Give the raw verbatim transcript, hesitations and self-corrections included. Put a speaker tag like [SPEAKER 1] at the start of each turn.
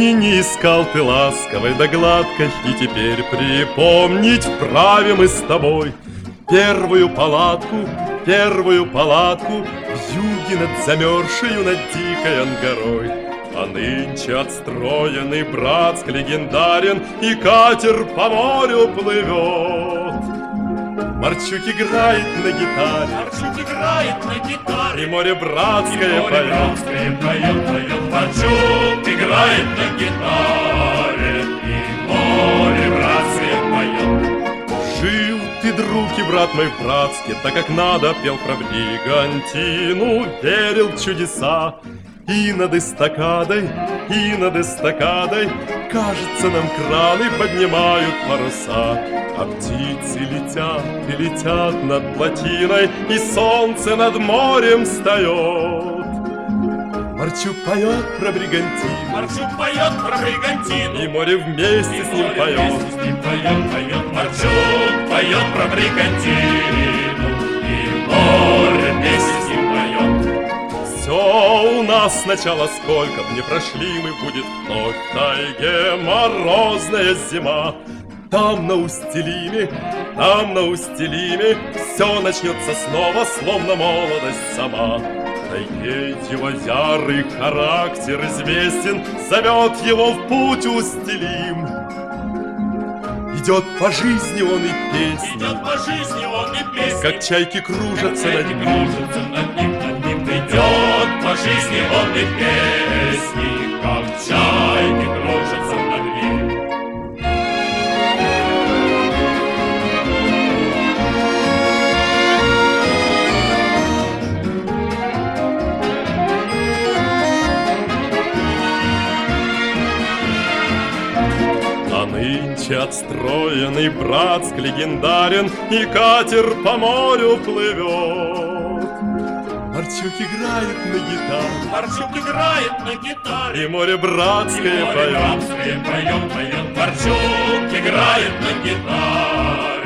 [SPEAKER 1] И не искал ты ласковой да гладкой, и теперь припомнить вправе мы с тобой первую палатку, первую палатку в юге над замерзшею, над дикой Ангарой. А нынче отстроенный Братск легендарен, и катер по морю плывет. Марчук играет на гитаре,
[SPEAKER 2] Марчук играет на гитаре,
[SPEAKER 1] и море братское
[SPEAKER 2] и море
[SPEAKER 1] поет.
[SPEAKER 2] братское поет, поет. Марчук играет на гитаре, и море братское поет.
[SPEAKER 1] Жил ты, друг и брат мой, в Братске, так как надо, пел про бригантину, верил в чудеса. И над эстакадой, и над эстакадой, кажется, нам краны поднимают паруса. А птицы летят и летят над плотиной, и солнце над морем встает. Марчук поет про бригантину,
[SPEAKER 2] Марчук поет про бригантину,
[SPEAKER 1] и море вместе с ним поет.
[SPEAKER 2] Вместе с ним поет, поет. Марчук поет про бригантину, и море вместе с ним поет.
[SPEAKER 1] Все у нас сначала, сколько б не прошли мы, будет вновь в тайге морозная зима. Там на Устилиме, там на Устилиме все начнется снова, словно молодость сама. Тайге его ярый характер известен, зовет его в путь Устилим. Идет по жизни он и песни,
[SPEAKER 2] Идет по жизни он и песни,
[SPEAKER 1] как чайки кружатся над ним.
[SPEAKER 2] кружатся над ним, над ним. Идет по жизни он и песни, как чайки кружатся над ним.
[SPEAKER 1] А нынче отстроенный Братск легендарен, и катер по морю плывет. Марчук играет на гитаре,
[SPEAKER 2] Марчук играет на гитаре,
[SPEAKER 1] и море братское
[SPEAKER 2] и море
[SPEAKER 1] поет.
[SPEAKER 2] братское поет, поет. Марчук играет на гитаре,